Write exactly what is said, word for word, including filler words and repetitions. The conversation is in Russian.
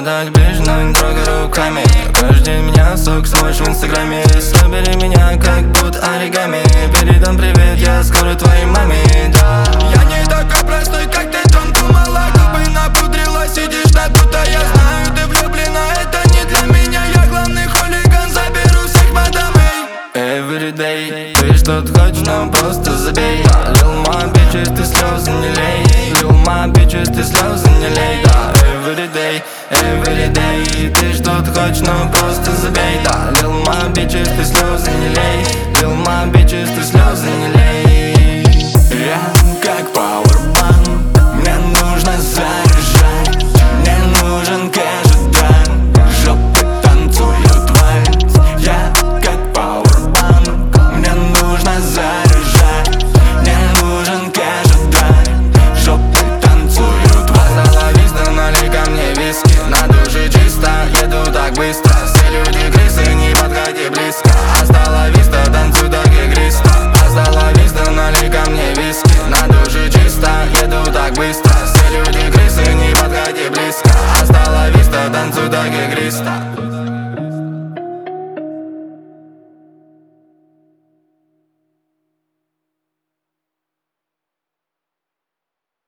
так ближе, но не трогай руками. Каждый день меня сок смотришь в инстаграме. Собери меня как будто оригами. Передам привет, я скоро твоей маме, да. Я не такой простой, как ты там думала. Губы напудрила, сидишь надута. Я знаю, ты влюблена, это не для меня. Я главный хулиган, заберу всех по домой. Everyday, ты что-то хочешь, но просто забей. Lil' my bitches, ты слезы не лей. Lil' my bitches, ты слезы не лей, да. Everyday, everyday, ты что-то хочешь, но просто забей, да. Lil' my bitches, ты слезы не лей. Lil' my bitches, ты слезы не лей. Я как пауэрбанк, мне нужно заряжать. Мне нужен кэш-драйв, жопы танцуют вальс. Я как пауэрбанк, мне нужно заряжать. Мне нужен кэш-драйв, жопы танцуют вальс. Hasta la vista, налей ко мне виски. На душе чисто, еду так быстро. Все люди крысы, не подходи близко. Hasta la vista, танцуй так игристо. Hasta la vista, налей ко мне виски. На душе чисто, еду так быстро. Все люди крысы, не подходи близко. Hasta la vista, танцуй так игристо.